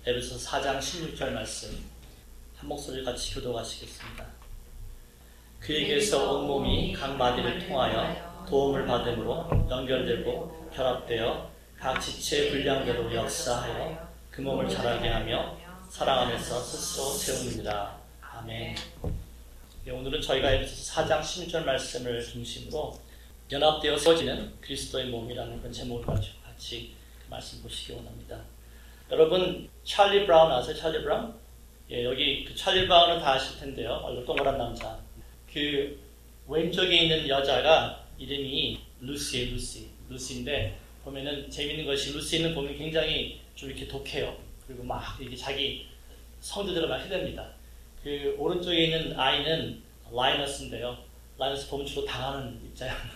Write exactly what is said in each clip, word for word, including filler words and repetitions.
에베소서 사 장 십육 절 말씀 한 목소리 같이 교독하시겠습니다. 그에게서 온몸이 각 마디를 통하여 도움을 받음으로 연결되고 결합되어 각 지체의 분량대로 역사하여 그 몸을 자라게 하며 사랑 안에서 스스로 세우느니라. 아멘. 오늘은 저희가 에베소서 사 장 십육 절 말씀을 중심으로 연합되어 세워지는 그리스도의 몸이라는 그런 제목을 가지고 같이 그 말씀 보시기 원합니다. 여러분 찰리 브라운 아세요? 찰리 브라운? 예, 여기 그 찰리 브라운은 다 아실 텐데요. 얼굴 동그란 남자. 그 왼쪽에 있는 여자가 이름이 루시예요. 루시. 루시인데 보면은 재밌는 것이 루시는 보면 굉장히 좀 이렇게 독해요. 그리고 막 이게 자기 성질대로 막 해댑니다. 그 오른쪽에 있는 아이는 라이너스인데요. 라이너스 보면 주로 당하는 입장이에요.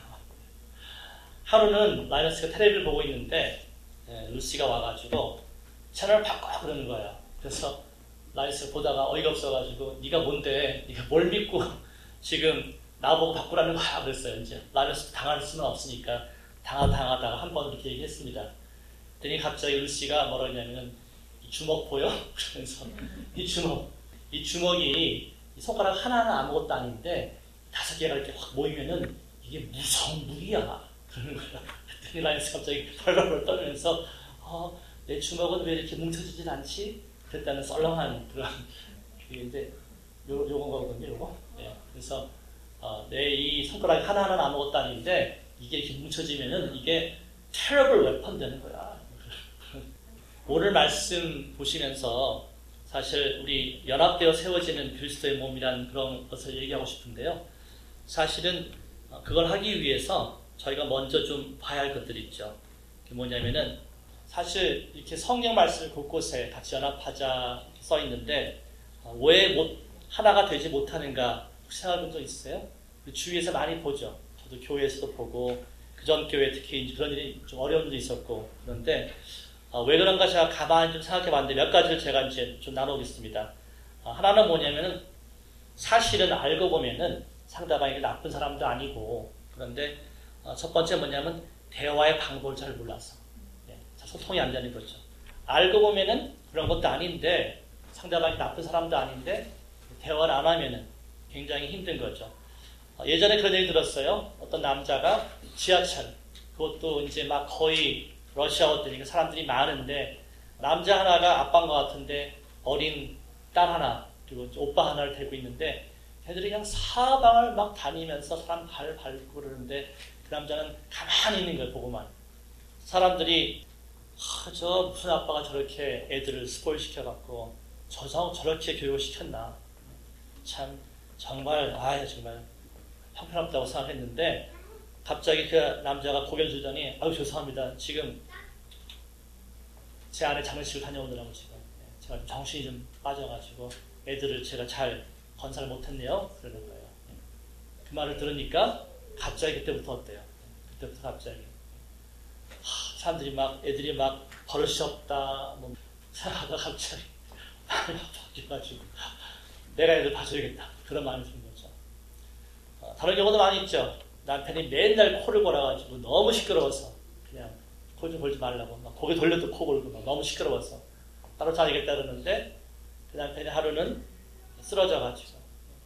하루는 라이너스가 텔레비를 보고 있는데 예, 루시가 와가지고 채널을 바꿔 그러는 거예요. 그래서 라이너스가 보다가 어이가 없어가지고 네가 뭔데? 네가 뭘 믿고 지금 나보고 바꾸라는 거야? 그랬어요. 이제 라이너스 당할 수는 없으니까 당하 당하다가 한 번 이렇게 얘기했습니다. 그랬더니 갑자기 루시가 뭐라 했냐면은 이 주먹 보여? 그러면서 이 주먹 이 주먹이 이 손가락 하나는 아무것도 아닌데 다섯 개가 이렇게 확 모이면은 이게 무서운 무기야. 그러는 거야. 그랬더니 라이너스 갑자기 벌벌벌 떨면서 어, 내 주먹은 왜 이렇게 뭉쳐지진 않지? 그랬다는 썰렁한 그런 그게 요, 요건 거거든요. 요거. 네. 그래서 어, 내 이 손가락 하나는 아무것도 아닌데 이게 이렇게 뭉쳐지면은 이게 terrible weapon 되는 거야. 오늘 말씀 보시면서 사실 우리 연합되어 세워지는 그리스도의 몸이라는 그런 것을 얘기하고 싶은데요. 사실은 그걸 하기 위해서 저희가 먼저 좀 봐야 할 것들이 있죠. 그게 뭐냐면은 사실 이렇게 성경 말씀을 곳곳에 같이 연합하자 써 있는데 왜 못, 하나가 되지 못하는가 혹시 생각해 본 적 있으세요? 주위에서 많이 보죠. 저도 교회에서도 보고 그전 교회 특히 그런 일이 좀 어려운 일도 있었고 그런데 어, 왜 그런가 제가 가만히 좀 생각해 봤는데 몇 가지를 제가 이제 좀 나누겠습니다. 어, 하나는 뭐냐면은 사실은 알고 보면은 상대방이 나쁜 사람도 아니고 그런데 어, 첫 번째 뭐냐면 대화의 방법을 잘 몰라서 네, 소통이 안 되는 거죠. 알고 보면은 그런 것도 아닌데 상대방이 나쁜 사람도 아닌데 대화를 안 하면은 굉장히 힘든 거죠. 어, 예전에 그런 얘기 들었어요. 어떤 남자가 지하철 그것도 이제 막 거의 러시아어 때니까 사람들이 많은데 남자 하나가 아빠인 것 같은데 어린 딸 하나 그리고 오빠 하나를 데리고 있는데 걔들이 그냥 사방을 막 다니면서 사람 발 밟고 그러는데 그 남자는 가만히 있는 거예요. 보고만. 사람들이 아, 저 무슨 아빠가 저렇게 애들을 스포일 시켜갖고 저, 저렇게 교육을 시켰나. 참 정말 아 정말 형편없다고 생각했는데 갑자기 그 남자가 고개를 들더니 아유 죄송합니다. 지금 제 아내 장례식을 다녀오느라고 지금 제가 좀 정신이 좀 빠져가지고 애들을 제가 잘 건사를 못했네요. 그러는 거예요. 그 말을 들으니까 갑자기 그때부터 어때요? 그때부터 갑자기 하, 사람들이 막 애들이 막 버릇이 없다 뭐 생각하다가 갑자기 마음이 바뀌어가지고 내가 애들 봐줘야겠다 그런 마음이 든 거죠. 어, 다른 경우도 많이 있죠. 남편이 맨날 코를 골아가지고 너무 시끄러워서 그냥 코 좀 골지 말라고 막 고개 돌려도 코 골고 막 너무 시끄러워서 따로 자야겠다 그러는데 그 남편이 하루는 쓰러져가지고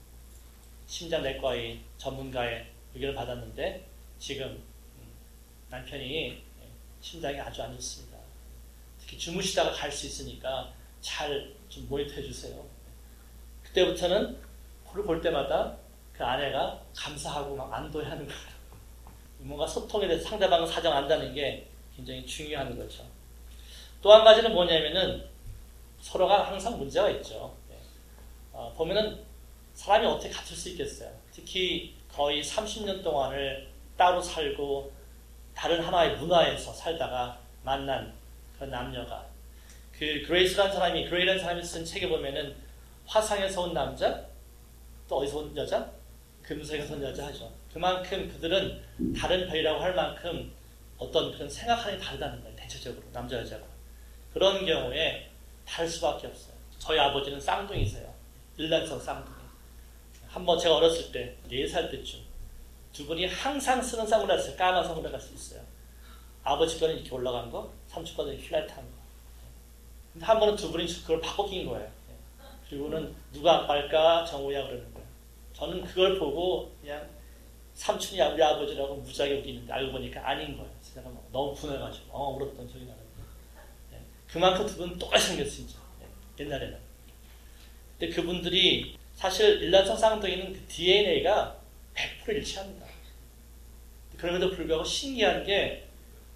심장내과의 전문가의 의견을 받았는데 지금 남편이 심장이 아주 안 좋습니다. 특히 주무시다가 갈 수 있으니까 잘 좀 모니터해 주세요. 그때부터는 코를 골 때마다 그 아내가 감사하고 막 안도해하는 거예요. 뭔가 소통에 대해서 상대방을 사정 안다는 게 굉장히 중요한 거죠. 또 한 가지는 뭐냐면은 서로가 항상 문제가 있죠. 어, 보면은 사람이 어떻게 같을 수 있겠어요. 특히 거의 삼십 년 동안을 따로 살고 다른 하나의 문화에서 살다가 만난 그런 남녀가 그 그레이스라는 사람이 그레이라는 사람이 쓴 책에 보면은 화상에서 온 남자 또 어디서 온 여자? 금성에서 온 여자 하죠. 그만큼 그들은 다른 별이라고 할 만큼 어떤 그런 생각하는 게 다르다는 거예요. 대체적으로 남자 여자가 그런 경우에 다를 수밖에 없어요. 저희 아버지는 쌍둥이세요. 일란성 쌍둥이. 한번 제가 어렸을 때 네 살 때쯤 두 분이 항상 쓰는 선글라스 까만 선글라스 있어요. 아버지 거는 이렇게 올라간 거, 삼촌 거는 이렇게 플랫한 거. 근데 한 번은 두 분이 그걸 바꿔낀 거예요. 그리고는 누가 아빠일까 정우야 그러는 거예요. 저는 그걸 보고 그냥 삼촌이 우리 아버지라고 무지하게 우기는데 알고 보니까 아닌 거예요. 제가 너무 분해가지고 어 울었던 적이 나는데 예. 그만큼 두 분은 똑같이 생겼어요. 진짜 예. 옛날에는. 근데 그분들이 사실 일란성 쌍둥이는 그 디엔에이가 백 퍼센트 일치합니다. 그럼에도 불구하고 신기한 게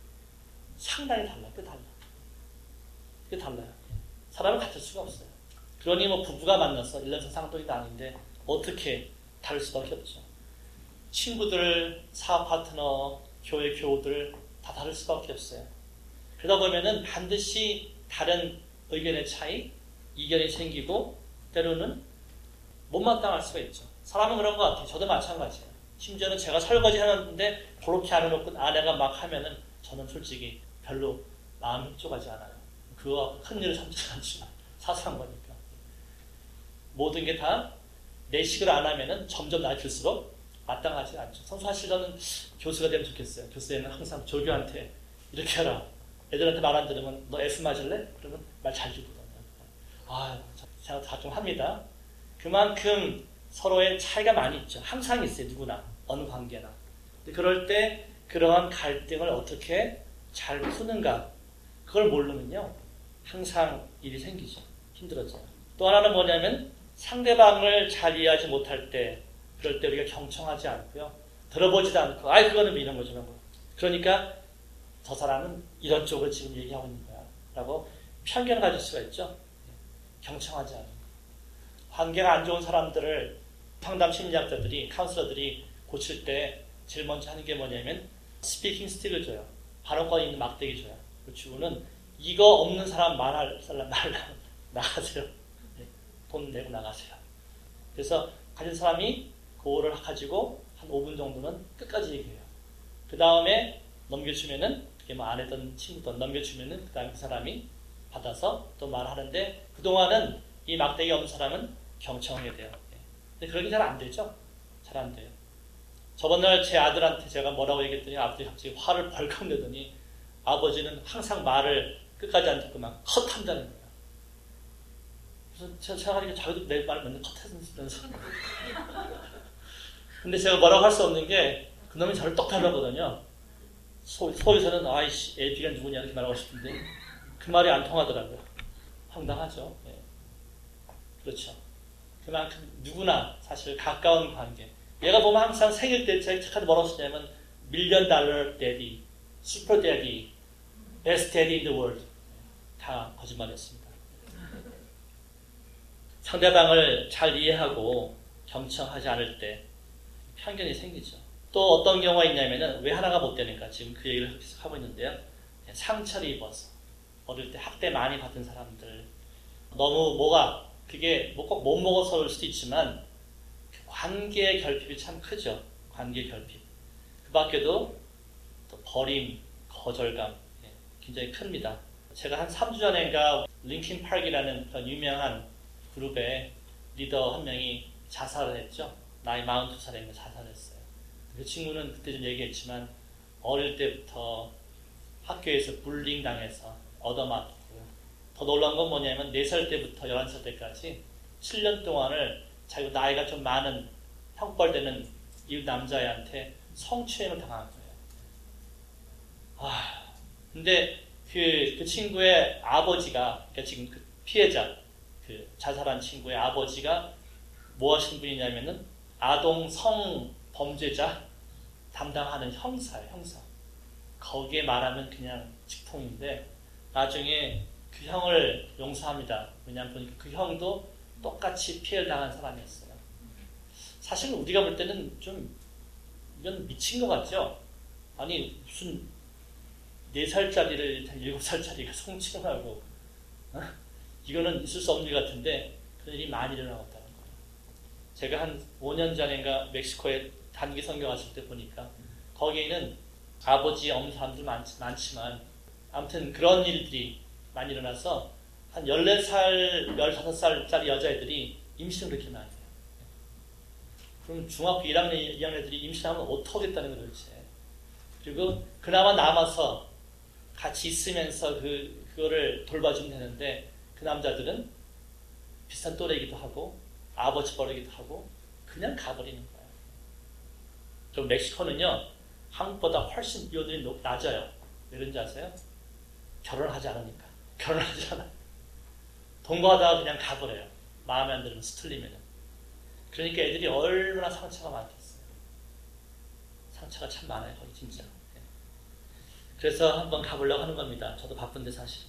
상당히 달라요. 꽤 달라요. 꽤 달라요. 사람은 같을 수가 없어요. 그러니 뭐 부부가 만나서 일란성 쌍둥이도 아닌데 어떻게 다를 수밖에 없죠. 친구들, 사업 파트너, 교회 교우들 다 다를 수밖에 없어요. 그러다 보면은 반드시 다른 의견의 차이, 이견이 생기고 때로는 못마땅할 수가 있죠. 사람은 그런 것 같아요. 저도 마찬가지예요. 심지어는 제가 설거지 하는데 그렇게 안 해놓고 아내가 막 하면은 저는 솔직히 별로 마음이 흡족하지 않아요. 그거 큰 일을 삼지 않지만 사소한 거니까. 모든 게 다 내 식을 안 하면은 점점 나아질수록 마땅하지 않죠. 사실 저는 교수가 되면 좋겠어요. 교수에는 항상 조교한테 이렇게 해라. 애들한테 말 안 들으면 너 F 맞을래? 그러면 말 잘 듣거든요. 아, 제가 다 좀 합니다. 그만큼 서로의 차이가 많이 있죠. 항상 있어요. 누구나. 어느 관계나. 근데 그럴 때 그러한 갈등을 어떻게 잘 푸는가. 그걸 모르면요. 항상 일이 생기죠. 힘들어져요. 또 하나는 뭐냐면 상대방을 잘 이해하지 못할 때 그럴 때 우리가 경청하지 않고요. 들어보지도 않고 아이 그거는 이런 거죠. 뭐. 그러니까 저 사람은 이런 쪽을 지금 얘기하고 있는 거야. 라고 편견을 가질 수가 있죠. 경청하지 않는 거. 관계가 안 좋은 사람들을 상담 심리학자들이 카운슬러들이 고칠 때 제일 먼저 하는 게 뭐냐면 스피킹 스틱을 줘요. 발언권 있는 막대기 줘요. 그리고는 이거 없는 사람 말할 사람 말라 나가세요. 네, 돈 내고 나가세요. 그래서 가진 사람이 그거를 가지고 한 오 분 정도는 끝까지 얘기해요. 그 다음에 넘겨주면은 그게 뭐 안 했던 친구들 넘겨주면은 그 다음에 그 사람이 받아서 또 말하는데 그동안은 이 막대기 없는 사람은 경청하게 돼요. 근데 그렇게 잘 안 되죠? 잘 안 돼요. 저번 날 제 아들한테 제가 뭐라고 얘기했더니 아버지 갑자기 화를 벌컥 내더니 아버지는 항상 말을 끝까지 안 듣고 막 컷한다는 거예요. 그래서 제가 생각하니까 자기도 내 말을 맨날 컷해주면서 근데 제가 뭐라고 할 수 없는 게 그놈이 저를 똑 닮았거든요. 소, 속에서는 아이씨 애비가 누구냐 이렇게 말하고 싶은데 그 말이 안 통하더라고요. 황당하죠. 예. 그렇죠. 그만큼 누구나 사실 가까운 관계. 얘가 보면 항상 생일 때 제가 착하게 뭐라고 쓰냐면 밀리언 달러 데디, 슈퍼 데디, 베스트 데디 인 더 월드 다 거짓말이었습니다. 상대방을 잘 이해하고 경청하지 않을 때 편견이 생기죠. 또 어떤 경우가 있냐면은 왜 하나가 못 되는가 지금 그 얘기를 하고 있는데요. 상처를 입어서 어릴 때 학대 많이 받은 사람들 너무 뭐가 그게 뭐 꼭 못 먹어서 그럴 수도 있지만 관계의 결핍이 참 크죠. 관계 결핍. 그 밖에도 또 버림, 거절감 굉장히 큽니다. 제가 한 삼 주 전인가 링킨 파크이라는 그런 유명한 그룹의 리더 한 명이 자살을 했죠. 나이 마흔두 살인가 자살했어요. 그 친구는 그때 좀 얘기했지만 어릴 때부터 학교에서 불링 당해서 얻어맞고 더 놀라운 건 뭐냐면 네 살 때부터 열한 살 때까지 칠 년 동안을 자기 나이가 좀 많은 형벌되는 이 남자애한테 성추행을 당한 거예요. 아, 근데 그, 그 친구의 아버지가, 그러니까 지금 그 피해자, 그 자살한 친구의 아버지가 뭐 하신 분이냐면은 아동 성범죄자 담당하는 형사예요, 형사. 거기에 말하면 그냥 직통인데 나중에 그 형을 용서합니다. 왜냐하면 보니까 그 형도 똑같이 피해를 당한 사람이었어요. 사실 우리가 볼 때는 좀 이건 미친 것 같죠? 아니 무슨 네 살짜리를 일곱 살짜리가 성추행을 하고 어? 이거는 있을 수 없는 일 같은데 그런 일이 많이 일어나고 있다는 거예요. 제가 한 오 년 전인가 멕시코에 단기 선교 갔을 때 보니까 거기에는 아버지 없는 사람들 많, 많지만 아무튼 그런 일들이 많이 일어나서 한 열네 살, 열다섯 살짜리 여자애들이 임신을 그렇게 많이 해요. 그럼 중학교 일 학년, 이 학년들이 임신하면 어떡하겠다는 거예요, 도대체. 그리고 그나마 남아서 같이 있으면서 그, 그거를 돌봐주면 되는데 그 남자들은 비슷한 또래이기도 하고 아버지 버리기도 하고 그냥 가버리는 거예요. 그리고 멕시코는요 한국보다 훨씬 비율이 낮아요. 왜 그런지 아세요? 결혼하지 않으니까. 결혼하지 않아. 동거하다가 그냥 가버려요. 마음에 안 들면 스틀리면은. 그러니까 애들이 얼마나 상처가 많겠어요. 상처가 참 많아요. 거기 진짜. 그래서 한번 가보려고 하는 겁니다. 저도 바쁜데 사실은.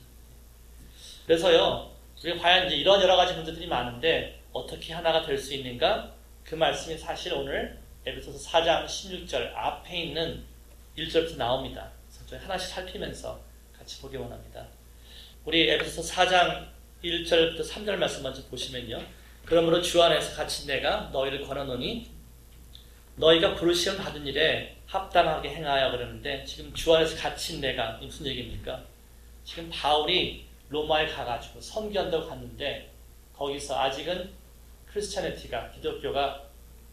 그래서요. 우리가 과연 이제 이런 여러 가지 문제들이 많은데 어떻게 하나가 될 수 있는가? 그 말씀이 사실 오늘 에베소서 사 장 십육 절 앞에 있는 일 절부터 나옵니다. 그래서 저희 하나씩 살피면서 같이 보기 원합니다. 우리 에베소서 사 장 일 절부터 삼 절 말씀 먼저 보시면요. 그러므로 주 안에서 갇힌 내가 너희를 권하노니 너희가 부르시면 받은 일에 합당하게 행하여 그러는데 지금 주 안에서 갇힌 내가 무슨 얘기입니까? 지금 바울이 로마에 가가지고 선교한다고 갔는데 거기서 아직은 크리스찬리티가 기독교가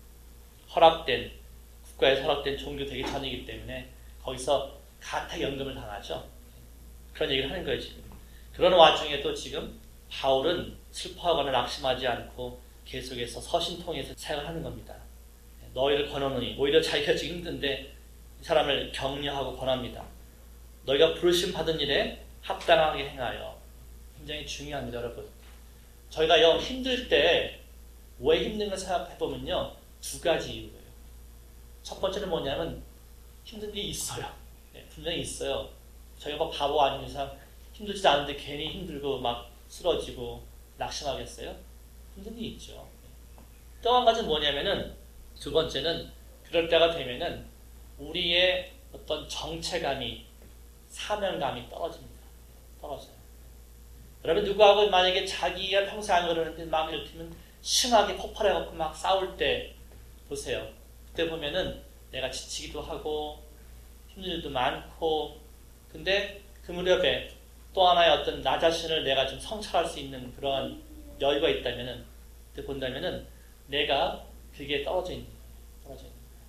허락된 국가에서 허락된 종교 되기 전이기 때문에 거기서 가택연금을 당하죠. 그런 얘기를 하는 거예요 지금. 그런 와중에도 지금 바울은 슬퍼하거나 낙심하지 않고 계속해서 서신 통해서 사역을 하는 겁니다. 너희를 권하노니 오히려 자기가 지금 힘든데 이 사람을 격려하고 권합니다. 너희가 부르심 받은 일에 합당하게 행하여. 굉장히 중요합니다 여러분. 저희가 영 힘들 때 왜 힘든 걸 생각해보면요 두 가지 이유예요. 첫 번째는 뭐냐면 힘든 게 있어요. 네, 분명히 있어요. 저희가 뭐 바보 아닌 이상 힘들지도 않은데 괜히 힘들고 막 쓰러지고 낙심하겠어요? 힘든 게 있죠. 또 한 가지는 뭐냐면은 두 번째는 그럴 때가 되면은 우리의 어떤 정체감이 사명감이 떨어집니다. 떨어져요. 여러분 누구하고 만약에 자기가 평소에 안 그러는데 막 이렇게면 심하게 폭발해갖고 막 싸울 때 보세요. 그때 보면은 내가 지치기도 하고 힘든 일도 많고 근데 그 무렵에 또 하나의 어떤 나 자신을 내가 좀 성찰할 수 있는 그러한 여유가 있다면은 그때 본다면은 내가 그게 떨어져 있는 거예요. 떨어져 있는 거예요.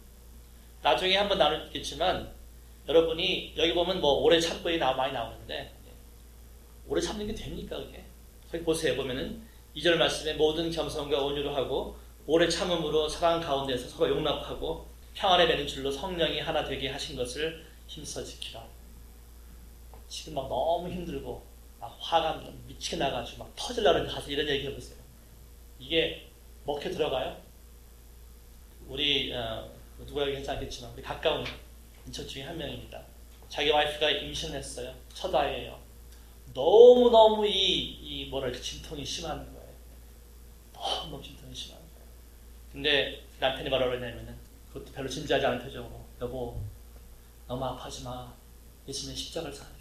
나중에 한번 나누겠지만 여러분이 여기 보면 뭐 오래 참고이 많이 나오는데 오래 참는 게 됩니까 그게? 거기 보세요. 보면은 이 절 말씀에 모든 겸손과 온유로 하고 오래 참음으로 사랑 가운데서 서로 용납하고 평안에 매는 줄로 성령이 하나 되게 하신 것을 힘써 지키라. 지금 막 너무 힘들고 막 화가 미치게 나가지고 막 터질라는데 가서 이런 얘기 해보세요. 이게 먹혀 들어가요? 우리 어, 누가 얘기하지 않겠지만 우리 가까운 인척 중에 한 명입니다. 자기 와이프가 임신했어요. 첫 아이예요. 너무너무 이, 이 뭐랄까 진통이 심한 거예요. 너무 진통이 심한 거예요. 근데 남편이 뭐라고 했냐면은 그것도 별로 진지하지 않은 표정으로 여보 너무 아파하지 마. 예수님의 십자가를 사랑해.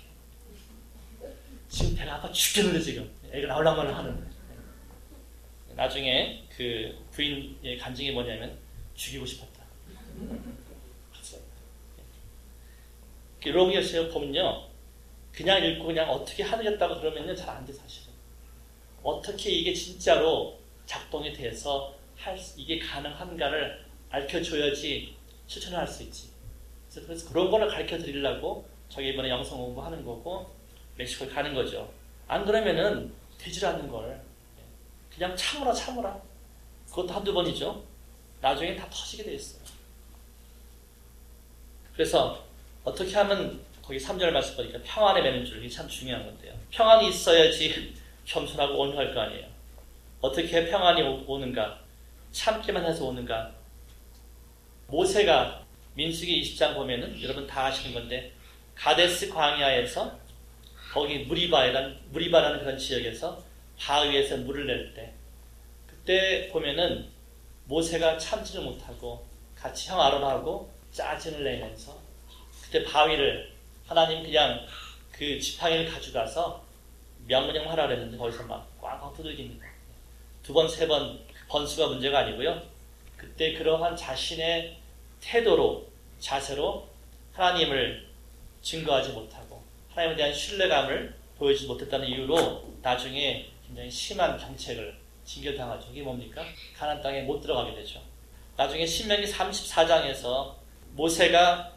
지금 배가 아파 죽겠는데 지금 애가 나오려면 하는 거예요. 나중에 그 부인의 간증이 뭐냐면 죽이고 싶었다. 로미오스에 보면요 그냥 읽고 그냥 어떻게 하겠다고 그러면요 잘 안 돼 사실은. 어떻게 이게 진짜로 작동에 대해서 할 수, 이게 가능한가를 알려줘야지 실천을 할 수 있지. 그래서, 그래서 그런 거를 가르쳐 드리려고 저희 이번에 영성 공부하는 거고 멕시코에 가는 거죠. 안 그러면은 되질 않는 걸 그냥 참으라 참으라. 그것도 한두 번이죠. 나중에 다 터지게 돼 있어요. 그래서 어떻게 하면 거기 삼 절 말씀 보니까 평안에 매는 줄 이게 참 중요한 건데요. 평안이 있어야지 겸손하고 온유할 거 아니에요. 어떻게 평안이 오는가? 참기만 해서 오는가? 모세가 민수기 이십 장 보면은 여러분 다 아시는 건데 가데스 광야에서 거기 무리바라는 무리바라는 그런 지역에서 바위에서 물을 낼 때 그때 보면은 모세가 참지를 못하고 같이 형 아론하고 짜증을 내면서 그때 바위를 하나님 그냥 그 지팡이를 가져가서 명령을 하라 그랬는데 거기서 막 꽝꽝 두들깁니다. 두 번, 세 번 번수가 문제가 아니고요. 그때 그러한 자신의 태도로 자세로 하나님을 증거하지 못하고 하나님에 대한 신뢰감을 보여주지 못했다는 이유로 나중에 굉장히 심한 정책을 징계당하죠. 이게 뭡니까? 가나안 땅에 못 들어가게 되죠. 나중에 신명기 삼십사 장에서 모세가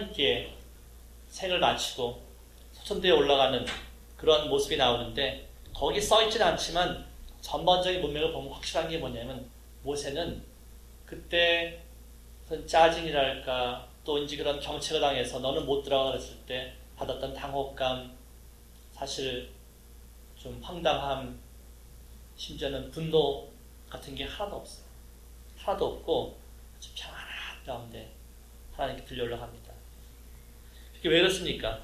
하나님께 생을 마치고 소천대에 올라가는 그런 모습이 나오는데 거기 써있지는 않지만 전반적인 문맥을 보면 확실한 게 뭐냐면 모세는 그때 무슨 짜증이랄까 또 이제 그런 정체가 당해서 너는 못 들어가 그랬을 때 받았던 당혹감, 사실 좀 황당함, 심지어는 분노 같은 게 하나도 없어요. 하나도 없고 아주 평안한 가운데 하나님께 들려 올라갑니다. 이게 왜 그렇습니까?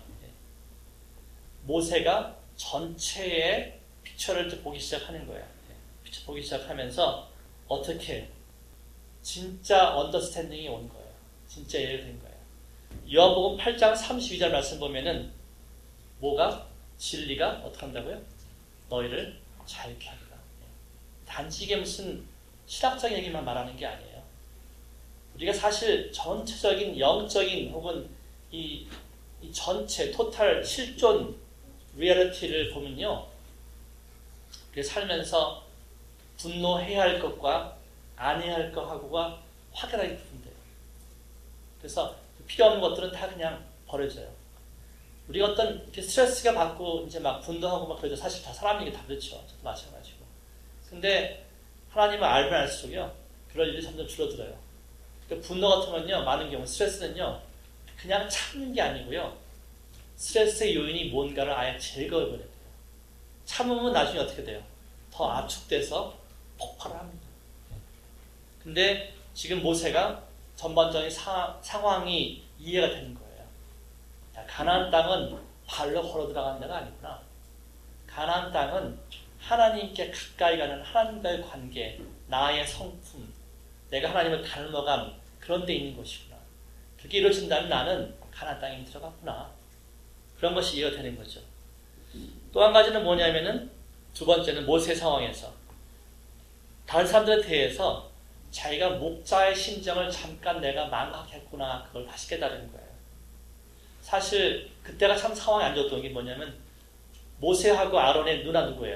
모세가 전체의 픽처를 보기 시작하는 거예요. 픽처 보기 시작하면서 어떻게 진짜 언더스탠딩이 온 거예요. 진짜 이해가 된 거예요. 요한복음 팔 장 삼십이 절 말씀 보면은 뭐가? 진리가 어떻게 한다고요? 너희를 자유케 하리라. 단지 이게 무슨 신학적인 얘기만 말하는 게 아니에요. 우리가 사실 전체적인 영적인 혹은 이, 이 전체 토탈 실존 리얼리티를 보면요. 우리가 살면서 분노해야 할 것과 안 해야 할 것하고가 확연하게 구분돼요. 그래서 필요 없는 것들은 다 그냥 버려져요. 우리가 어떤 이렇게 스트레스가 받고 이제 막 분노하고 막 그래도 사실 다 사람이게 다 그렇죠. 저도 마찬가지고. 근데 하나님을 알면 알수록요. 그럴 일이 점점 줄어들어요. 그러니까 분노 같은 건요. 많은 경우 스트레스는요. 그냥 참는 게 아니고요. 스트레스의 요인이 뭔가를 아예 제거해버려야 돼요. 참으면 나중에 어떻게 돼요? 더 압축돼서 폭발을 합니다. 근데 지금 모세가 전반적인 사, 상황이 이해가 되는 거예요. 가나안 땅은 발로 걸어 들어가는 데가 아니구나. 가나안 땅은 하나님께 가까이 가는 하나님과의 관계, 나의 성품, 내가 하나님을 닮아감 그런 데 있는 곳이구나. 그게 이루어진다면 나는 가나안 땅에 들어갔구나. 그런 것이 이해가 되는 거죠. 또 한 가지는 뭐냐면은 두 번째는 모세 상황에서 다른 사람들에 대해서 자기가 목자의 심정을 잠깐 내가 망각했구나. 그걸 다시 깨달은 거예요. 사실 그때가 참 상황이 안 좋았던 게 뭐냐면 모세하고 아론의 누나 누구예요?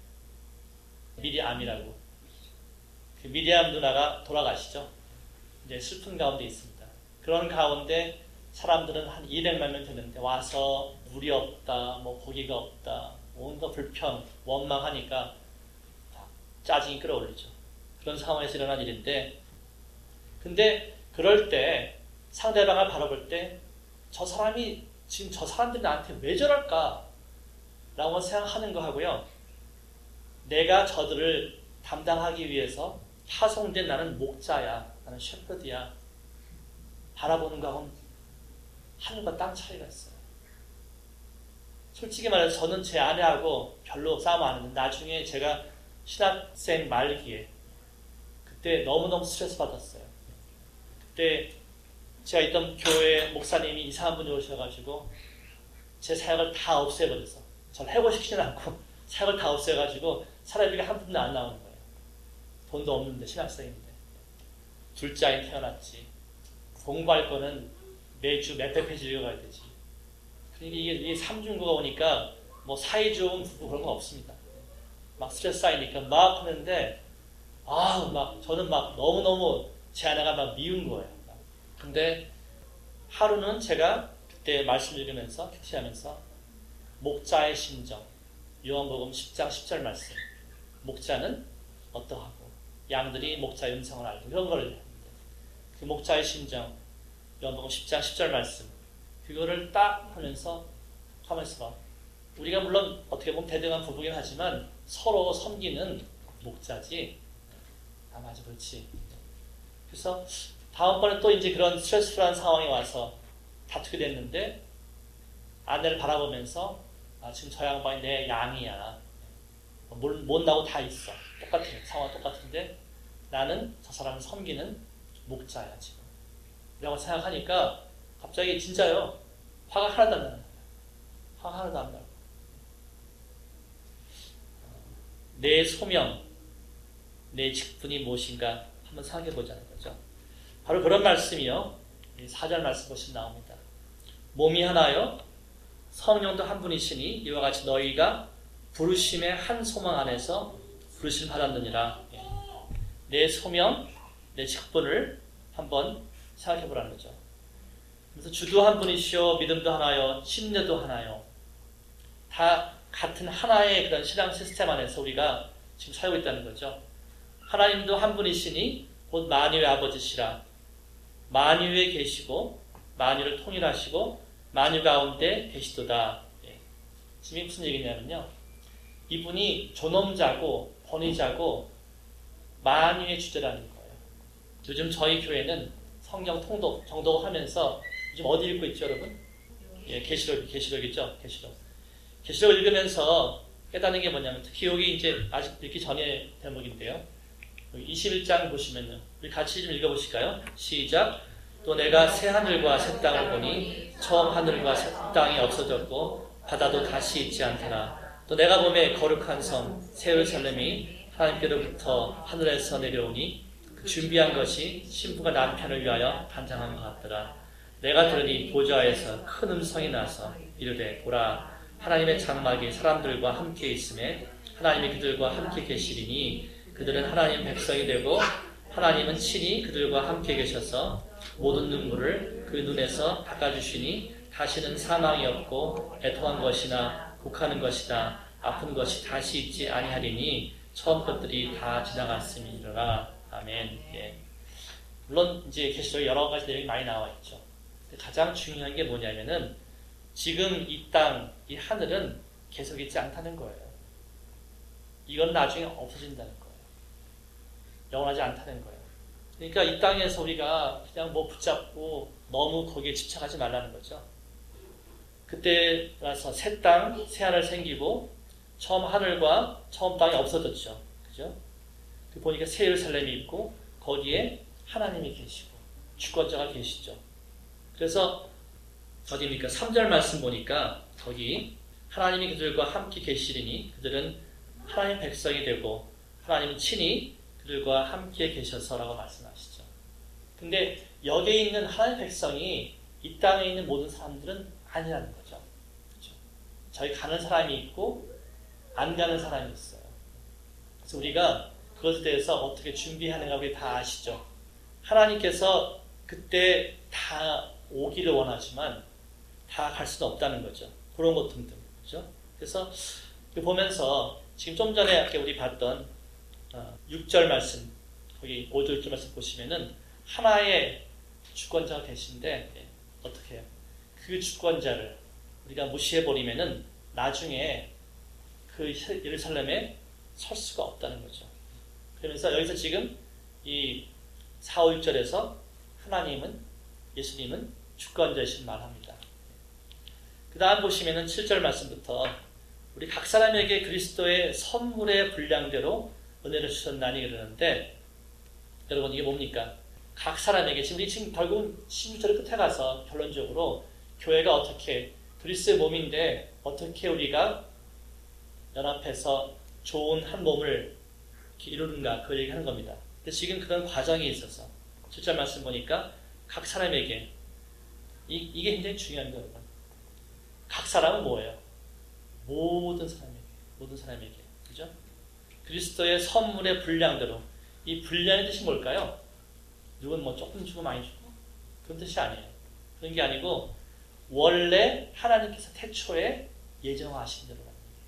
미리암이라고. 그 미리암 누나가 돌아가시죠. 이제 슬픈 가운데 있습니다. 그런 가운데 사람들은 한 이백만 명 되는데 와서 물이 없다, 뭐 고기가 없다, 온갖 불평, 원망하니까 짜증이 끌어올리죠. 그런 상황에서 일어난 일인데, 근데 그럴 때 상대방을 바라볼 때 저 사람이 지금 저 사람들이 나한테 왜 저럴까? 라고 생각하는 거 하고요. 내가 저들을 담당하기 위해서 파송된 나는 목자야. 나는 셰퍼드야. 바라보는 거하고는 하늘과 땅 차이가 있어요. 솔직히 말해서 저는 제 아내하고 별로 싸움 안 했는데 나중에 제가 신학생 말기에 그때 너무너무 스트레스 받았어요. 그때 제가 있던 교회 목사님이 이상한 분이 오셔가지고 제 사역을 다 없애버려서 저를 해고시키진 않고 사역을 다 없애가지고 사례비가 한 푼도 안 나오는 거예요. 돈도 없는데 신학생인데 둘째 아이 태어났지. 공부할 거는 매주 몇백 페이지 읽어가야 되지. 그러니까 이게, 이게 삼중고가 오니까 뭐 사이좋은 부부 그런 건 없습니다. 막 스트레스 쌓이니까 막 하는데 아, 막 저는 막 너무너무 제 아내가 막 미운 거예요. 근데 하루는 제가 그때 말씀 읽으면서 큐티하면서 목자의 심정, 요한복음 십 장 십 절 말씀, 목자는 어떠하고 양들이 목자의 음성을 알고 이런 걸 했는데 그 목자의 심정, 요한복음 십 장 십 절 말씀 그거를 딱 하면서 하면서 봐. 우리가 물론 어떻게 보면 대등한 부부긴 하지만 서로 섬기는 목자지. 아 맞아 그렇지. 그래서 다음번에 또 이제 그런 스트레스풀한 상황이 와서 다투게 됐는데 아내를 바라보면서 아, 지금 저 양반이 내 양이야. 못 나고 다 있어. 똑같아요. 상황 똑같은데 나는 저 사람을 섬기는 목자야 지금. 라고 생각하니까 갑자기 진짜요. 화가 하나도 안 나요. 화가 하나도 안 나요. 내 소명, 내 직분이 무엇인가 한번 생각해 보자는 거죠. 바로 그런 말씀이요. 사 절 말씀 보시면 나옵니다. 몸이 하나요. 성령도 한 분이시니 이와 같이 너희가 부르심의 한 소망 안에서 부르심 받았느니라. 내 소명, 내 직분을 한번 생각해 보라는 거죠. 그래서 주도 한 분이시요 믿음도 하나요. 침례도 하나요. 다 같은 하나의 그런 신앙 시스템 안에서 우리가 지금 살고 있다는 거죠. 하나님도 한 분이시니 곧 만유의 아버지시라. 만유에 계시고 만유를 통일하시고 만유 가운데 계시도다. 예. 지금 무슨 얘기냐면요. 이분이 존엄자고 권위자고 만유의 주제라는 거예요. 요즘 저희 교회는 성경 통독, 정독 하면서 요즘 어디 읽고 있죠, 여러분? 예, 계시록, 계시록이죠, 계시록. 계시록을 읽으면서 깨닫는 게 뭐냐면, 특히 여기 이제 아직 읽기 전의 대목인데요. 이십일 장 보시면은, 우리 같이 좀 읽어보실까요? 시작. 또 내가 새 하늘과 새 땅을 보니, 처음 하늘과 새 땅이 없어졌고, 바다도 다시 있지 않더라. 또 내가 보매 거룩한 성, 새 예루살렘이 하나님께로부터 하늘에서 내려오니, 그 준비한 것이 신부가 남편을 위하여 단장한 것 같더라. 내가 들으니 보좌에서 큰 음성이 나서 이르되 보라 하나님의 장막이 사람들과 함께 있음에 하나님이 그들과 함께 계시리니 그들은 하나님 백성이 되고 하나님은 친히 그들과 함께 계셔서 모든 눈물을 그 눈에서 닦아주시니 다시는 사망이 없고 애통한 것이나 곡하는 것이나 아픈 것이 다시 있지 아니하리니 처음 것들이 다 지나갔음이니라. 아멘. 예. 물론 이제 계시록에 여러 가지 내용이 많이 나와 있죠. 가장 중요한 게 뭐냐면은 지금 이 땅, 이 하늘은 계속 있지 않다는 거예요. 이건 나중에 없어진다는 거예요. 영원하지 않다는 거예요. 그러니까 이 땅에서 우리가 그냥 뭐 붙잡고 너무 거기에 집착하지 말라는 거죠. 그때라서 새 땅, 새 하늘 생기고 처음 하늘과 처음 땅이 없어졌죠. 그죠? 그 보니까 새 예루살렘이 있고 거기에 하나님이 계시고 주권자가 계시죠. 그래서 어디입니까? 삼 절 말씀 보니까 거기 하나님이 그들과 함께 계시리니 그들은 하나님 백성이 되고 하나님은 친히 그들과 함께 계셔서라고 말씀하시죠. 근데 여기에 있는 하나님 백성이 이 땅에 있는 모든 사람들은 아니라는 거죠. 그렇죠? 저희 가는 사람이 있고 안 가는 사람이 있어요. 그래서 우리가 그것에 대해서 어떻게 준비하는가 우리 다 아시죠. 하나님께서 그때 다 오기를 원하지만 다 갈 수는 없다는 거죠. 그런 것 등등. 그죠? 그래서 보면서 지금 좀 전에 우리 봤던 육 절 말씀, 거기 오 절, 육 절 말씀 보시면은 하나의 주권자가 계신데 어떻게 해요? 그 주권자를 우리가 무시해버리면은 나중에 그 예루살렘에 설 수가 없다는 거죠. 그러면서 여기서 지금 이 사, 오, 육 절에서 하나님은, 예수님은 주권자이신 말합니다. 그 다음 보시면은 칠 절 말씀부터 우리 각 사람에게 그리스도의 선물의 분량대로 은혜를 주셨나니 그러는데 여러분 이게 뭡니까? 각 사람에게 지금 우리 지금 결국 십육 절의 끝에 가서 결론적으로 교회가 어떻게 그리스도의 몸인데 어떻게 우리가 연합해서 좋은 한 몸을 이루는가 그 얘기하는 겁니다. 근데 지금 그런 과정이 있어서 칠 절 말씀 보니까 각 사람에게 이, 이게 굉장히 중요한 거예요. 각 사람은 뭐예요? 모든 사람에게 모든 사람에게 그죠? 그리스도의 선물의 분량대로 이 분량의 뜻이 뭘까요? 누군 뭐 조금 주고 많이 주고 그런 뜻이 아니에요. 그런 게 아니고 원래 하나님께서 태초에 예정하신 대로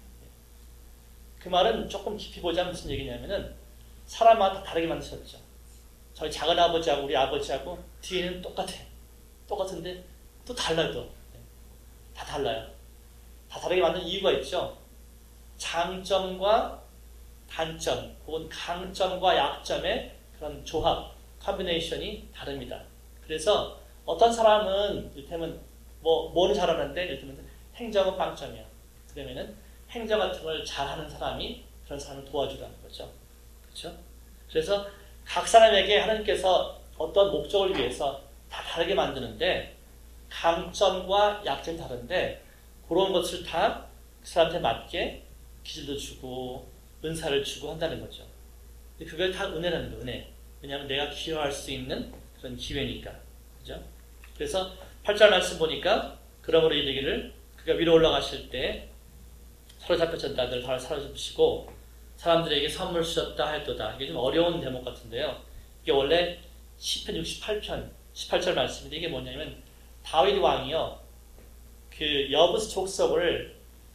그 말은 조금 깊이 보자면 무슨 얘기냐면은 사람마다 다르게 만드셨죠. 저희 작은 아버지하고 우리 아버지하고 뒤에는 똑같아요. 똑같은데 또 달라요. 또. 다 달라요. 다 다르게 만든 이유가 있죠. 장점과 단점 혹은 강점과 약점의 그런 조합, 컴비네이션이 다릅니다. 그래서 어떤 사람은 이를테면 뭐 뭐는 잘하는데 이를테면 행정은 빵점이야. 그러면은 행정 같은 걸 잘하는 사람이 그런 사람을 도와주라는 거죠. 그렇죠? 그래서 각 사람에게 하나님께서 어떤 목적을 위해서 다 다르게 만드는데 강점과 약점이 다른데 그런 것을 다 그 사람한테 맞게 기질도 주고 은사를 주고 한다는 거죠. 근데 그걸 다 은혜라는 거예요. 은혜. 왜냐하면 내가 기여할 수 있는 그런 기회니까. 그죠? 그래서 팔 절 말씀 보니까 그러므로 이르기를 그가 위로 올라가실 때 사로잡혔던 자들 다 사로잡으시고 사람들에게 선물 주셨다 할도다. 이게 좀 어려운 대목 같은데요. 이게 원래 시편 육십팔 편 십팔 절 말씀인데 이게 뭐냐면 다윗 왕이요 그 여부스 족속을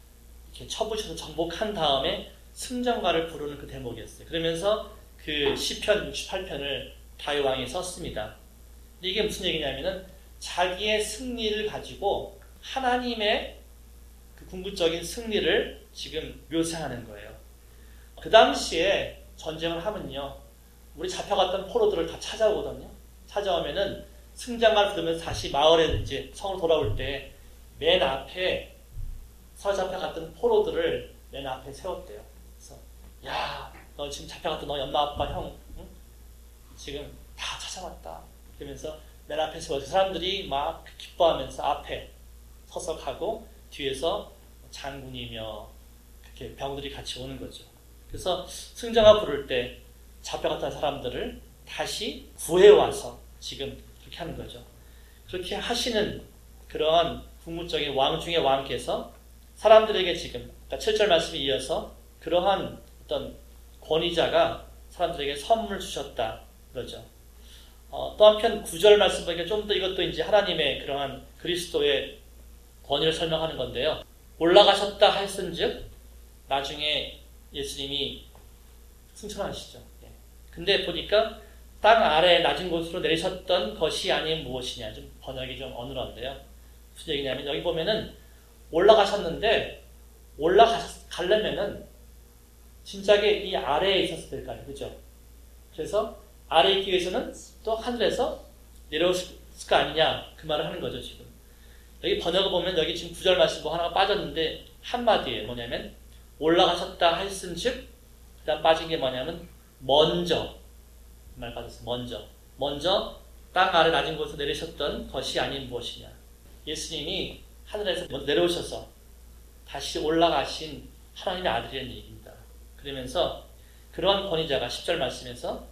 이렇게 쳐부셔서 정복한 다음에 승전가를 부르는 그 대목이었어요. 그러면서 그 시편 육십팔 편을 다윗 왕이 썼습니다. 이게 무슨 얘기냐면은 자기의 승리를 가지고 하나님의 그 궁극적인 승리를 지금 묘사하는 거예요. 그 당시에 전쟁을 하면요, 우리 잡혀갔던 포로들을 다 찾아오거든요. 찾아오면은 승장가를 부르면서 다시 마을에 이제 성으로 돌아올 때 맨 앞에 사로잡혀갔던 포로들을 맨 앞에 세웠대요. 그래서 야, 너 지금 잡혀갔던 너 엄마 아빠 형 응? 지금 다 찾아왔다. 그러면서 맨 앞에 세워서 사람들이 막 기뻐하면서 앞에 서서 가고 뒤에서 장군이며 그렇게 병들이 같이 오는 거죠. 그래서 승장가 부를 때 잡혀갔던 사람들을 다시 구해와서 지금 그렇게 하는 거죠. 그렇게 하시는 그러한 궁극적인 왕 중의 왕께서 사람들에게 지금 그러니까 칠 절 말씀에 이어서 그러한 어떤 권위자가 사람들에게 선물 주셨다 그러죠. 어, 또 한편 구 절 말씀 보니까 좀 더 이것도 이제 하나님의 그러한 그리스도의 권위를 설명하는 건데요. 올라가셨다 했은즉 나중에 예수님이 승천하시죠. 예. 근데 보니까 땅 아래 낮은 곳으로 내리셨던 것이 아닌 무엇이냐. 좀 번역이 좀 어눌한데요. 무슨 얘기냐면 여기 보면은 올라가셨는데 올라가려면은 진작에 이 아래에 있었을 될까요? 그죠? 그래서 아래에 있기 위해서는 또 하늘에서 내려왔을 거 아니냐 그 말을 하는 거죠. 지금 여기 번역을 보면 여기 지금 구 절 말씀 뭐 하나가 빠졌는데 한마디에 뭐냐면 올라가셨다 했은즉 그 다음 빠진 게 뭐냐면 먼저 말 빠졌어요. 먼저 먼저 땅 아래 낮은 곳에서 내리셨던 것이 아닌 무엇이냐. 예수님이 하늘에서 먼저 내려오셔서 다시 올라가신 하나님의 아들이라는 얘기입니다. 그러면서 그러한 권위자가 십 절 말씀에서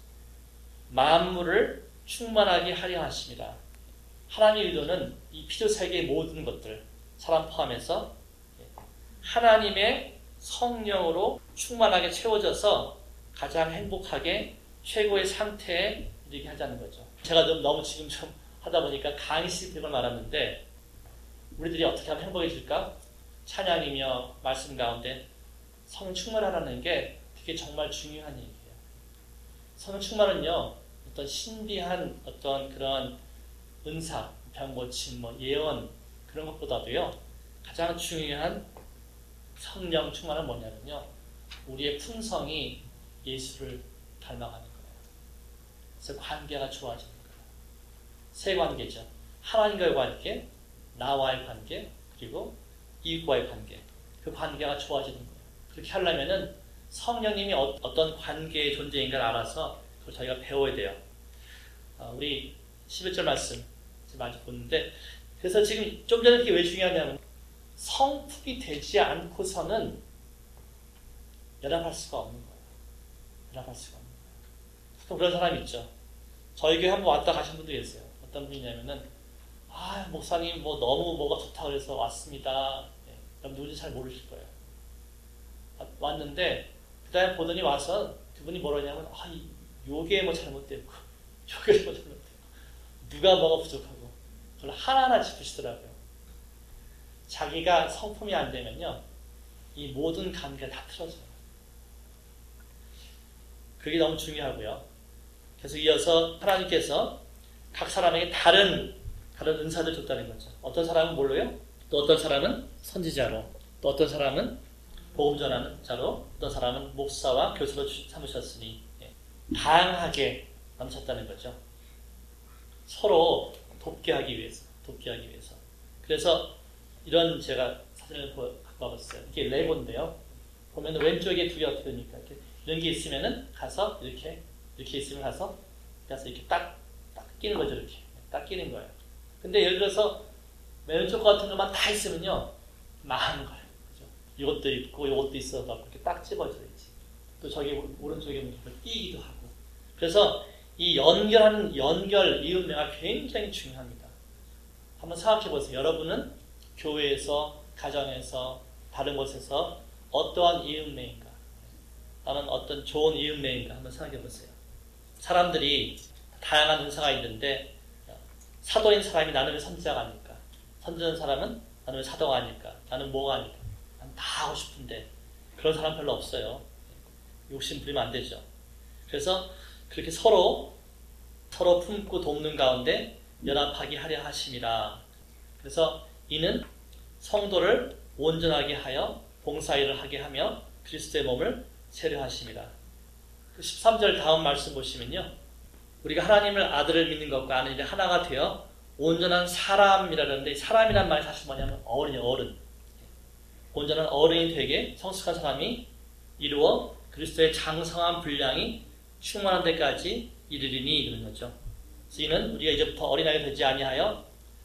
만물을 충만하게 하려 하십니다. 하나님의 의도는 이 피조세계의 모든 것들 사람 포함해서 하나님의 성령으로 충만하게 채워져서 가장 행복하게 최고의 상태에 이르게 하자는 거죠. 제가 좀 너무 지금 좀 하다 보니까 강의식을 말하는데 우리들이 어떻게 하면 행복해질까? 찬양이며 말씀 가운데 성령 충만하라는 게 그게 정말 중요한 얘기예요. 성령 충만은요, 어떤 신비한 어떤 그런 은사, 병고침, 뭐 예언 그런 것보다도요 가장 중요한 성령 충만은 뭐냐면요, 우리의 품성이 예수를 닮아가는 거예요. 그래서 관계가 좋아지는 거예요. 세 관계죠. 하나님과의 관계, 나와의 관계, 그리고 이웃과의 관계. 그 관계가 좋아지는 거예요. 그렇게 하려면은 성령님이 어떤 관계의 존재인가를 알아서 그걸 저희가 배워야 돼요. 우리 십일 절 말씀 많이 보는데, 그래서 지금 좀 전에 이게 왜 중요하냐면 성품이 되지 않고서는 연합할 수가 없는 거예요. 연합할 수가 없는 거예요. 그럼 그런 사람이 있죠. 저희 교회 한번 왔다 가신 분도 계세요. 어떤 분이냐면은 아 목사님 뭐 너무 뭐가 좋다 그래서 왔습니다. 네, 누군지 잘 모르실 거예요. 왔는데 그 다음에 보더니 와서 그분이 뭐라냐면 아 요게 뭐 잘못됐고 요게 뭐 잘못됐고 누가 뭐가 부족하고 그걸 하나하나 짚으시더라고요. 자기가 성품이 안 되면요 이 모든 관계가 다 틀어져요. 그게 너무 중요하고요. 계속 이어서 하나님께서 각 사람에게 다른 다른 은사를 줬다는 거죠. 어떤 사람은 뭘로요? 또 어떤 사람은 선지자로, 또 어떤 사람은 복음 전하는 자로, 어떤 사람은 목사와 교사로 삼으셨으니 다양하게 남으셨다는 거죠. 서로 돕게 하기 위해서, 돕게 하기 위해서. 그래서 이런 제가 사진을 갖고 와봤어요. 이게 레고인데요. 보면 왼쪽에 두 개 어떻게 됩니까? 이렇게 이런 게 있으면은 가서 이렇게 이렇게 있으면 가서 가서 이렇게 딱 딱 끼는 거죠. 이렇게 딱 끼는 거예요. 근데 예를 들어서 왼쪽 같은 것만 다 있으면요 망하는 거예요. 그죠? 이것도 있고 이것도 있어서 이렇게 딱 집어져야지. 또 저기 오른쪽에 끼기도 하고. 그래서 이 연결하는 연결 이음매가 굉장히 중요합니다. 한번 생각해 보세요. 여러분은 교회에서, 가정에서, 다른 곳에서 어떠한 이음매인가? 나는 어떤 좋은 이음매인가? 한번 생각해 보세요. 사람들이 다양한 은사가 있는데 사도인 사람이 나는 왜 선지자가 아닐까? 선지자인 사람은 나는 왜 사도가 아닐까? 나는 뭐가 아닐까? 다 하고 싶은데 그런 사람 별로 없어요. 욕심 부리면 안 되죠. 그래서 그렇게 서로 서로 품고 돕는 가운데 연합하게 하려 하심이라. 그래서 이는 성도를 온전하게 하여 봉사일을 하게 하며 그리스도의 몸을 세려 하심이라. 십삼 절 다음 말씀 보시면요. 우리가 하나님을 아들을 믿는 것과 아는 일이 하나가 되어 온전한 사람이라는데, 사람이란 말이 사실 뭐냐면 어른이에요. 어른. 온전한 어른이 되게 성숙한 사람이 이루어 그리스도의 장성한 분량이 충만한 데까지 이르리니 이르는 거죠. 그래서 이는 우리가 이제부터 어린아이가 되지 아니하여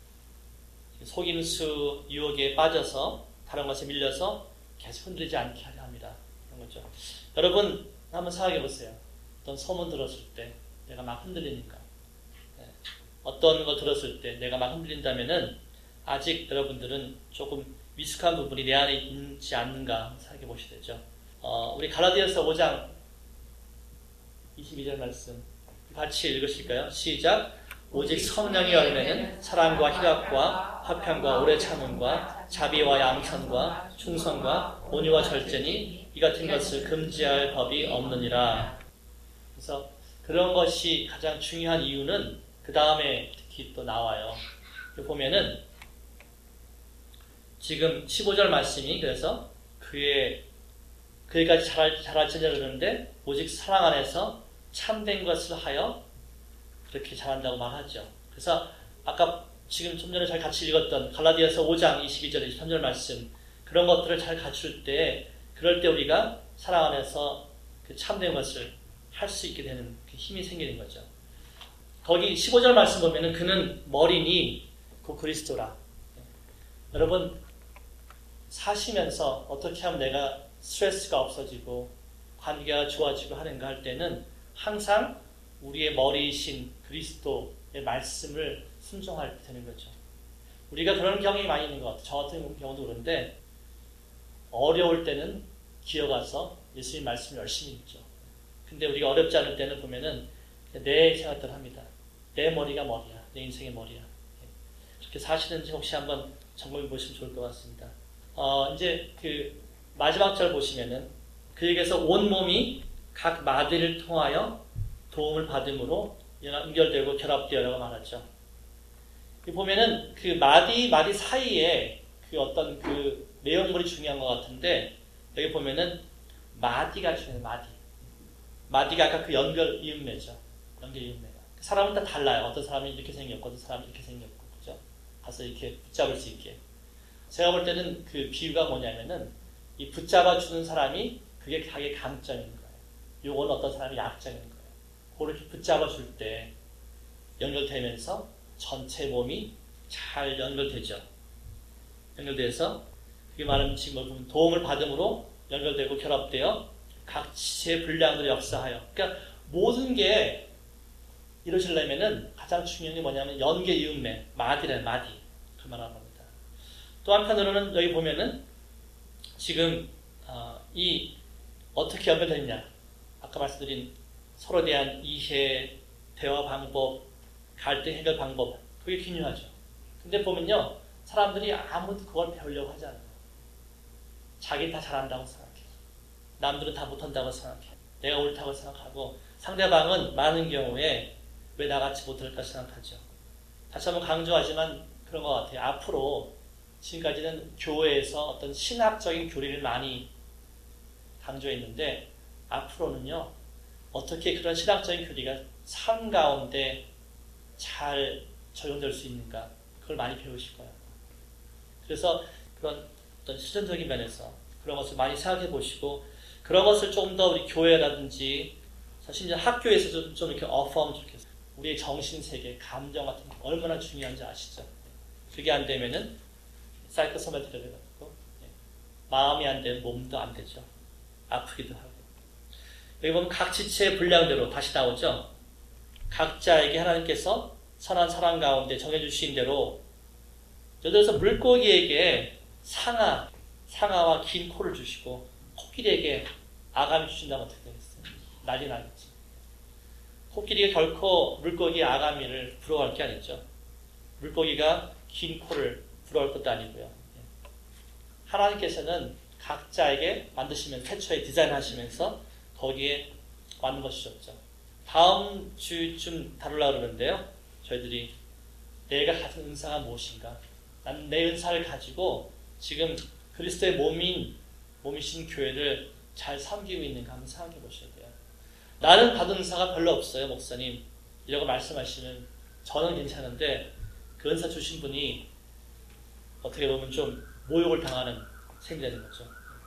속임수 유혹에 빠져서 다른 것에 밀려서 계속 흔들리지 않게 하려 합니다. 그런 거죠. 여러분 한번 생각해 보세요. 어떤 소문 들었을 때 내가 막 흔들리니까, 네. 어떤 거 들었을 때 내가 막 흔들린다면은 아직 여러분들은 조금 미숙한 부분이 내 안에 있지 않는가 생각해 보셔야 되죠. 어, 우리 갈라디아서 오 장 이십이 절 말씀 같이 읽으실까요? 시작. 오직 성령이 열매는 사랑과 희락과 화평과 오래 참음과 자비와 양선과 충성과 온유와 절제니 이 같은 것을 금지할 법이 없느니라. 그래서 그런 것이 가장 중요한 이유는 그 다음에 특히 또 나와요. 보면은 지금 십오 절 말씀이 그래서 그의 그에까지 자랄, 자랄지냐 그러는데 오직 사랑 안에서 참된 것을 하여 그렇게 잘한다고 말하죠. 그래서 아까 지금 좀 전에 잘 같이 읽었던 갈라디아서 오 장 이십이 절 이십삼 절 말씀, 그런 것들을 잘 갖출 때, 그럴 때 우리가 사랑 안에서 그 참된 것을 할 수 있게 되는 그 힘이 생기는 거죠. 거기 십오 절 말씀 보면은 그는 머리니 그 그리스도라. 여러분 사시면서 어떻게 하면 내가 스트레스가 없어지고 관계가 좋아지고 하는가 할 때는 항상 우리의 머리이신 그리스도의 말씀을 순종할 때 되는 거죠. 우리가 그런 경험이 많이 있는 것 같아요. 저 같은 경우도 그런데 어려울 때는 기어가서 예수님 말씀을 열심히 읽죠. 근데 우리가 어렵지 않을 때는 보면은 내 생각들 합니다. 내 머리가 머리야. 내 인생의 머리야. 그렇게 사시는지 혹시 한번 점검해 보시면 좋을 것 같습니다. 어, 이제 그 마지막 절 보시면은 그에게서 온 몸이 각 마디를 통하여 도움을 받음으로 연결되고 결합되어라고 말하죠. 보면은 그 마디 마디 사이에 그 어떤 그 내용물이 중요한 것 같은데, 여기 보면은 마디가 중요해요. 마디. 마디가 아까 그 연결 이음매죠. 연결 이음매가. 사람은 다 달라요. 어떤 사람이 이렇게 생겼고, 어떤 사람이 이렇게 생겼고, 그죠? 가서 이렇게 붙잡을 수 있게. 제가 볼 때는 그 비유가 뭐냐면은 이 붙잡아 주는 사람이 그게 자기의 강점인 거예요. 요건 어떤 사람이 약점인 거예요. 그렇게 붙잡아 줄 때 연결되면서 전체 몸이 잘 연결되죠. 연결돼서 그게 말하면 지금 도움을 받음으로 연결되고 결합되어 각 지체의 분량들을 역사하여. 그러니까 모든 게 이루어지려면은 가장 중요한 게 뭐냐면 연계 이음매, 마디래 마디. 그 말하는 겁니다. 또 한편으로는 여기 보면은 지금 어, 이 어떻게 연결되느냐. 아까 말씀드린 서로에 대한 이해, 대화 방법, 갈등 해결 방법, 그게 중요하죠. 근데 보면요, 사람들이 아무도 그걸 배우려고 하지 않아요. 자기는 다 잘한다고 생각해. 남들은 다 못한다고 생각해. 내가 옳다고 생각하고, 상대방은 많은 경우에 왜 나같이 못할까 생각하죠. 다시 한번 강조하지만 그런 것 같아요. 앞으로 지금까지는 교회에서 어떤 신학적인 교리를 많이 강조했는데, 앞으로는요, 어떻게 그런 신학적인 교리가 삶 가운데 잘 적용될 수 있는가, 그걸 많이 배우실 거예요. 그래서 그런 어떤 실전적인 면에서 그런 것을 많이 생각해 보시고, 그런 것을 좀 더 우리 교회라든지 심지어 학교에서 좀, 좀 이렇게 어퍼하면 좋겠어요. 우리의 정신세계, 감정 같은 게 얼마나 중요한지 아시죠? 그게 안 되면은 사이코소매트가 돼가지고 마음이 안 되면 몸도 안 되죠. 아프기도 하고. 여기 보면 각 지체의 분량대로 다시 나오죠. 각자에게 하나님께서 선한 사랑 가운데 정해주신 대로, 예를 들어서 물고기에게 상아, 상아와 긴 코를 주시고 코끼리에게 아가미 주신다면 어떻게 되겠어요? 난리 나겠지. 코끼리가 결코 물고기의 아가미를 부러워할 게 아니죠. 물고기가 긴 코를 부러워할 것도 아니고요. 하나님께서는 각자에게 만드시면서 최초에 디자인하시면서 거기에 맞는 것이 좋죠. 다음 주쯤 다루려고 그러는데요. 저희들이 내가 가진 은사가 무엇인가? 나는 내 은사를 가지고 지금 그리스도의 몸인 몸이신 교회를 잘 섬기고 있는가 한번 생각해 보셔야 돼요. 나는 받은 은사가 별로 없어요, 목사님. 이라고 말씀하시면 저는 괜찮은데 그 은사 주신 분이 어떻게 보면 좀 모욕을 당하는 셈이 되는 거죠.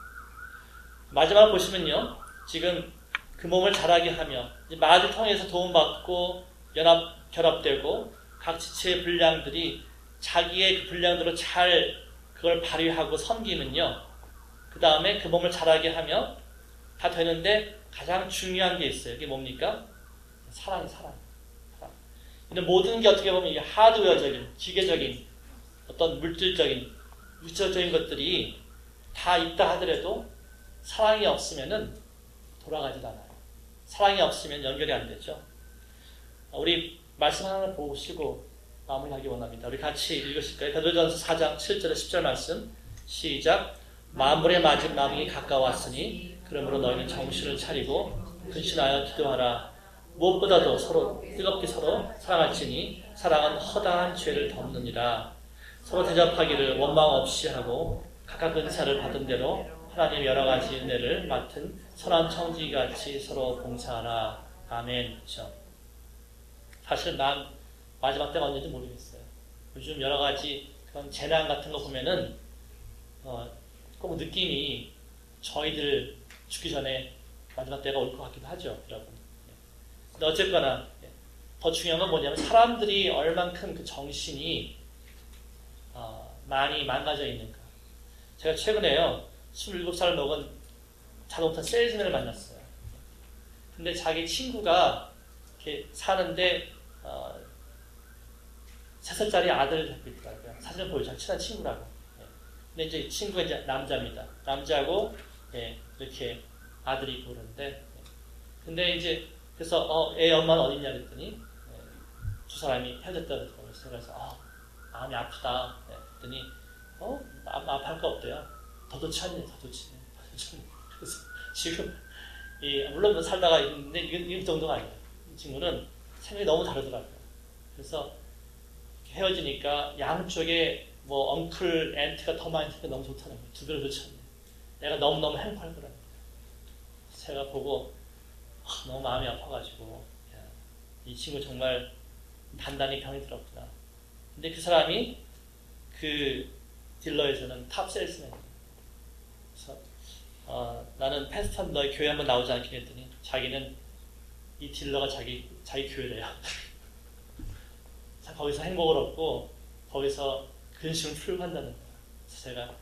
마지막 보시면요. 지금 그 몸을 자라게 하며 마귀를 통해서 도움받고 연합, 결합되고 각 지체의 분량들이 자기의 그 분량대로 잘 그걸 발휘하고 섬기면요. 그 다음에 그 몸을 자라게 하며 다 되는데 가장 중요한 게 있어요. 이게 뭡니까? 사랑이 사랑. 사랑. 근데 모든 게 어떻게 보면 이게 하드웨어적인, 기계적인, 어떤 물질적인, 육체적인 것들이 다 있다 하더라도 사랑이 없으면은 돌아가지도 않아요. 사랑이 없으면 연결이 안 되죠. 우리 말씀 하나 보시고 마무리하기 원합니다. 우리 같이 읽으실까요? 베드로전서 사 장 칠 절에 십 절 말씀 시작. 만물의 마지막이 가까웠으니 그러므로 너희는 정신을 차리고 근신하여 기도하라. 무엇보다도 서로 뜨겁게 서로 사랑할지니 사랑은 허다한 죄를 덮느니라. 서로 대접하기를 원망 없이 하고 각각 은사를 받은 대로 하나님 여러 가지 은혜를 맡은 선한 청지기같이 서로 봉사하라. 아멘. 그렇죠? 사실 난 마지막 때가 언제인지 모르겠어요. 요즘 여러 가지 그런 재난 같은 거 보면은 어, 꼭 느낌이 저희들 죽기 전에 마지막 때가 올 것 같기도 하죠, 여러분. 근데 어쨌거나 더 중요한 건 뭐냐면 사람들이 얼만큼 그 정신이 어, 많이 망가져 있는가. 제가 최근에요, 스물일곱 살 먹은 자동차 세일즈맨을 만났어요. 근데 자기 친구가 이렇게 사는데 어, 세 살짜리 아들을 데리고 있더라고요. 사진을 보여줘. 친한 친구라고. 근데 이제 친구가 이제 남자입니다. 남자고 예, 이렇게 아들이 있고 그러는데 예. 근데 이제 그래서 어, 애 엄마는 어딨냐 그랬더니 예, 두 사람이 헤어졌다고 그러더라고요. 그래서 어, 마음이 아프다. 예, 그랬더니 어? 마음 아파할 거 없대요. 더 좋지 않니? 더 좋지. 그래서 지금 이, 물론 살다가 있는데 이, 이 정도가 아니에요. 이 친구는 생각이 너무 다르더라고요. 그래서 헤어지니까 양쪽에 뭐 엉클, 앤트가 더 많이 생겨 너무 좋다는 거예요. 두 배로 좋지 않네. 내가 너무너무 행복하더라고요. 제가 보고 아, 너무 마음이 아파가지고 야, 이 친구 정말 단단히 병이 들었구나. 근데 그 사람이 그 딜러에서는 탑 세일스맨이에요. 그래서 어, 나는 패스턴 너희 교회 한번 나오지 않게 했더니 자기는 이 딜러가 자기 자기 교회래요. 거기서 행복을 얻고 거기서 근심을 풀고 한다는 거예요. 그래서 제가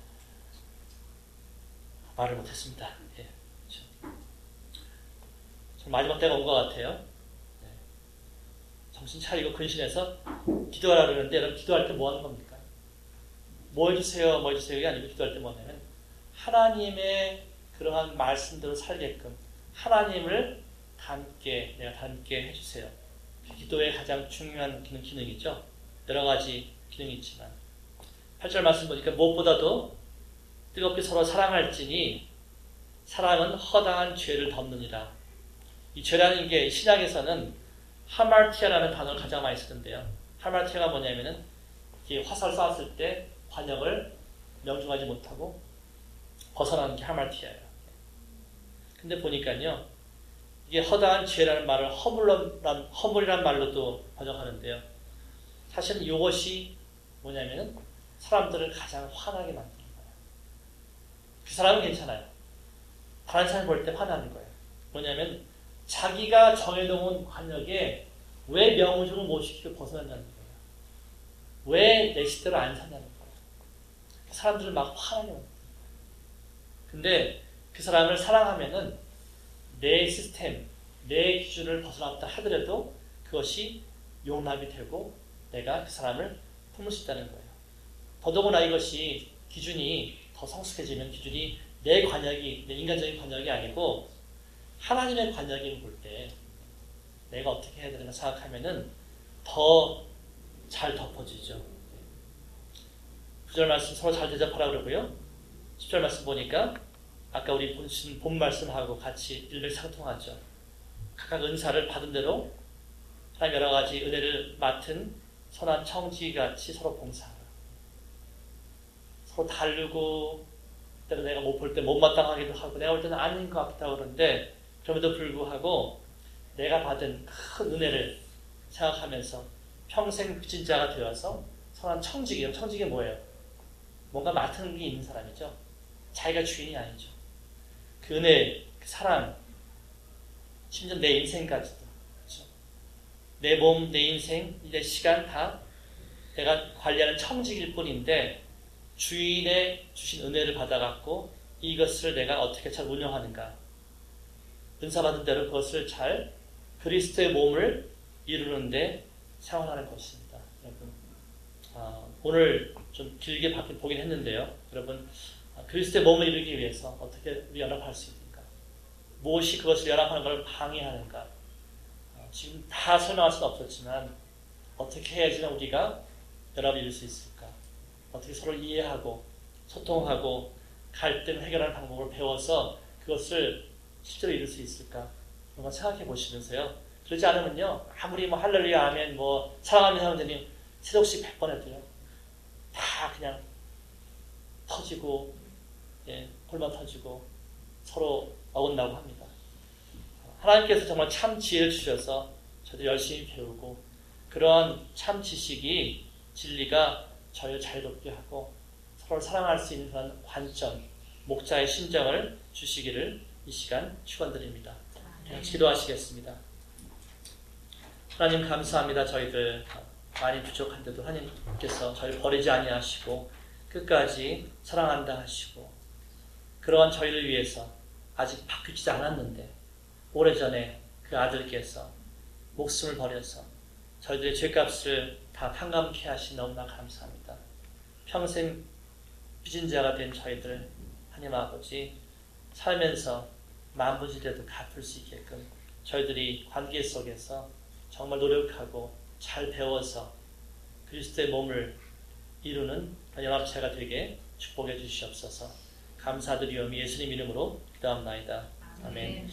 말을 못했습니다. 예, 그렇죠. 마지막 때가 온 것 같아요. 네. 정신 차리고 근신해서 기도하라 그러는데 여러분 기도할 때 뭐 하는 겁니까? 뭐 해주세요, 뭐 해주세요 이게 아니고 기도할 때 뭐냐면 하나님의 그러한 말씀대로 살게끔 하나님을 닮게 내가 닮게 해주세요. 기도의 가장 중요한 기능, 기능이죠. 여러 가지 기능이 있지만 팔 절 말씀 보니까 무엇보다도 뜨겁게 서로 사랑할지니 사랑은 허다한 죄를 덮느니라. 이 죄라는 게 신약에서는 하말티아라는 단어를 가장 많이 쓰던데요. 하말티아가 뭐냐면은 화살 쐈을 때 관역을 명중하지 못하고 벗어나는 게 하말티아예요. 근데 보니까요, 이게 허다한 죄라는 말을 허물란, 허물이란 말로도 번역하는데요. 사실은 이것이 뭐냐면은 사람들을 가장 화나게 만드는 거예요. 그 사람은 괜찮아요. 다른 사람이 볼 때 화나는 거예요. 뭐냐면 자기가 정해놓은 관역에 왜 명중을 못 시키고 벗어난다는 거예요. 왜 내 식대로 안 산다는 거예요. 그 사람들을 막 화나게 만드는 거예요. 근데 그 사람을 사랑하면은 내 시스템, 내 기준을 벗어났다 하더라도 그것이 용납이 되고 내가 그 사람을 품을 수 있다는 거예요. 더더구나 이것이 기준이 더 성숙해지면 기준이 내 관역이, 내 인간적인 관역이 아니고 하나님의 관역을 볼 때 내가 어떻게 해야 되나 생각하면은 더 잘 덮어지죠. 구절 말씀 서로 잘 대접하라 그러고요. 십 절 말씀 보니까 아까 우리 본, 본 말씀하고 같이 일맥상통하죠. 각각 은사를 받은 대로 하나님 여러 가지 은혜를 맡은 선한 청지같이 서로 봉사하라. 서로 다르고 때로 내가 못 볼 때 못마땅하기도 하고 내가 볼 때는 아닌 것 같다고 그러는데 그럼에도 불구하고 내가 받은 큰 은혜를 생각하면서 평생 빚진 자가 되어서 선한 청지기, 청지기 뭐예요? 뭔가 맡은 게 있는 사람이죠. 자기가 주인이 아니죠. 그 은혜, 그 사랑, 심지어 내 인생까지도 그렇죠? 내 몸, 내 인생, 내 시간 다 내가 관리하는 청지기일 뿐인데 주인의 주신 은혜를 받아갖고 이것을 내가 어떻게 잘 운영하는가 은사받은 대로 그것을 잘 그리스도의 몸을 이루는데 사용하는 것입니다. 여러분 아, 오늘 좀 길게 바뀐 보긴 했는데요. 여러분 아, 그리스도의 몸을 이루기 위해서 어떻게 우리 연합할 수 있는가? 무엇이 그것을 연합하는 것을 방해하는가? 아, 지금 다 설명할 수는 없었지만 어떻게 해야지 우리가 연합을 이룰 수 있을까? 어떻게 서로 이해하고 소통하고 갈등을 해결하는 방법을 배워서 그것을 실제로 이룰 수 있을까? 한번 생각해 보시면서요. 그러지 않으면요. 아무리 뭐 할렐루야 아멘 뭐 사랑하는 사람들이 세독씩 백 번 해도요. 다 그냥 터지고 예, 골만 터지고 서로 어긋나고 합니다. 하나님께서 정말 참 지혜를 주셔서 저도 열심히 배우고 그런 참 지식이 진리가 저를 자유롭게 하고 서로를 사랑할 수 있는 그런 관점, 목자의 심정을 주시기를 이 시간 축원드립니다. 기도하시겠습니다. 하나님 감사합니다. 저희들 많이 부족한데도 하나님께서 저희를 버리지 아니하시고 끝까지 사랑한다 하시고 그러한 저희를 위해서 아직 바뀌지 않았는데 오래전에 그 아들께서 목숨을 버려서 저희들의 죄값을 다 탕감케 하신 너무나 감사합니다. 평생 빚진 자가 된 저희들 하나님 아버지 살면서 만부지대도 갚을 수 있게끔 저희들이 관계 속에서 정말 노력하고 잘 배워서 그리스도의 몸을 이루는 연합체가 되게 축복해 주시옵소서. 감사드리오며 예수님 이름으로 기도합나이다. 아멘.